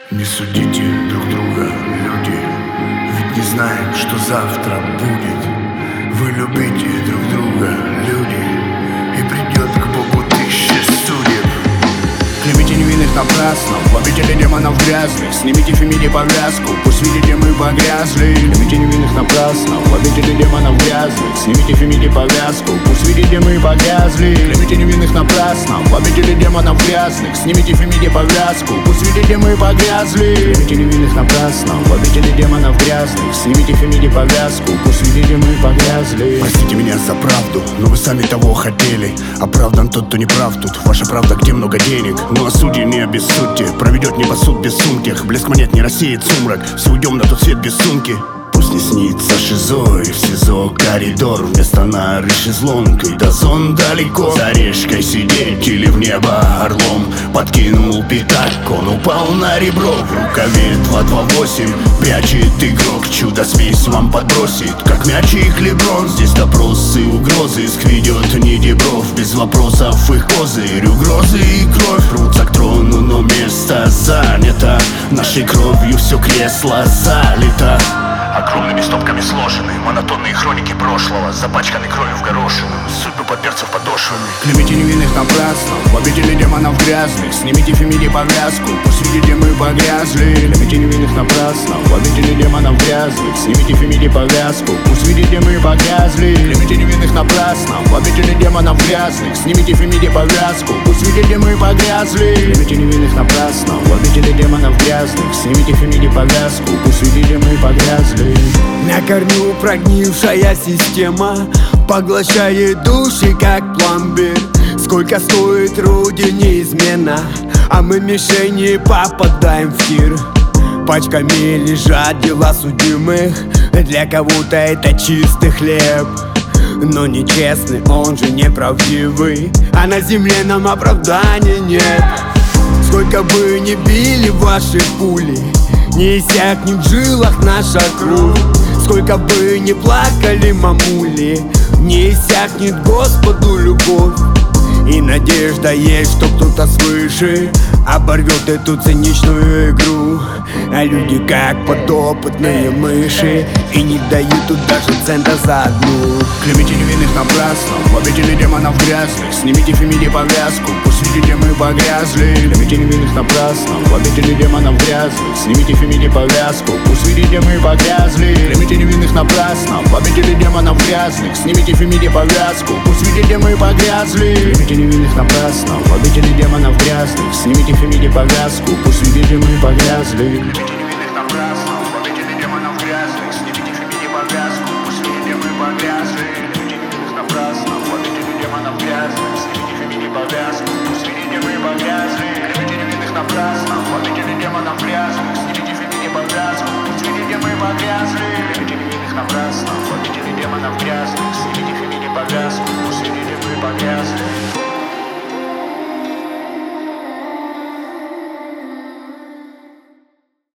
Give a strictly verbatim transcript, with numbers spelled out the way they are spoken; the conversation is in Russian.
Не судите друг друга, люди, ведь не знаем, что завтра будет. Вы любите друг друга, люди, и придет к Богу тысяча судеб. Клеймите невинных напрасно, в обители демонов грязных. Снимите фамилии повязку, пусть видите мы погрязли. Клеймите невинных напрасно, в обители демонов грязных. Снимите фамилии повязку, пусть видите мы погрязли. Клеймите невинных напрасно, в обители демонов грязных. Снимите фамилии повязку, пусть видите мы погрязли. Клеймите невинных напрасно, в обители демонов грязных. Снимите фамилии повязку, пусть видите мы погрязли. Простите меня за правду, но вы сами того хотели. Оправдан тот, кто не прав тут. Ваша правда, где много денег. Ну а судьи не обессудьте, проведет не по суд без сумки. Блеск монет не рассеет сумрак, все уйдем на тот свет без сумки. Пусть не снится шизо и в СИЗО коридор. Вместо нары шезлонг и дозон далеко. За решкой сидеть или в небо орлом. Подкинул пятак, он упал на ребро. В рукаве два два восемь прячет игрок. Чудо-смесь вам подбросит, как мячик Леброн. Здесь допросы, угрозы, скведет не Дебров. Без вопросов их козырь, угрозы и кровь. Рвутся к трону, но место занято. Нашей кровью все кресло залито. Огромными стопками сложены монотонные хроники прошлого, запачканы кровью в горошину, судьбы подперцев подошвами. Клеймите невинных напрасно, в обители демонов грязных. Снимите фамилии повязку, пусть видите мы погрязли. Клеймите невинных напрасно, в обители демонов грязных. Снимите фамилии повязку, пусть видите мы погрязли. Клеймите невинных напрасно, в обители демонов грязных. Снимите фамилии повязку, пусть видите мы погрязли. Клеймите невинных напрасно, в обители демонов грязных. Снимите фамилии повязку, пусть видите мы погрязли. На корню прогнившая система поглощает души, как пломбир. Сколько стоит родине измена, а мы мишени попадаем в тир. Пачками лежат дела судимых, для кого-то это чистый хлеб. Но нечестный, он же неправдивый, а на земле нам оправдания нет. Сколько бы ни били ваши пули, не иссякнет в жилах наша кровь. Сколько бы ни плакали мамули, не иссякнет Господу любовь. И надежда есть, что кто-то свыше оборвет эту циничную игру. А люди как подопытные мыши и не дают тут даже цента за одну. Клеймите невинных напрасно, в обители демонов грязных. Снимите фамилии повязку, пусть видите мы погрязли. Клеймите невинных напрасно, в обители демонов грязных. Снимите фамилии повязку, пусть видите мы погрязли. Клеймите невинных напрасно, в обители демонов грязных. Снимите фамилии повязку, пусть видите мы погрязли. Клеймите невинных напрасно, в обители демонов грязных. Снимите фамилии повязку, пусть видите мы погрязли. Клеймите невинных напрасно, в обители демонов грязных. Снимите фамилии повязку, пусть видите мы погрязли. Клеймите невинных напрасно, в обители демонов грязных. Снимите фамилии повязку, пусть видите мы погрязли. Клеймите невинных напрасно, в обители демонов грязных. Снимите фамилии повязку, пусть видите мы погрязли. Клеймите невинных напрасно, в обители демонов грязных.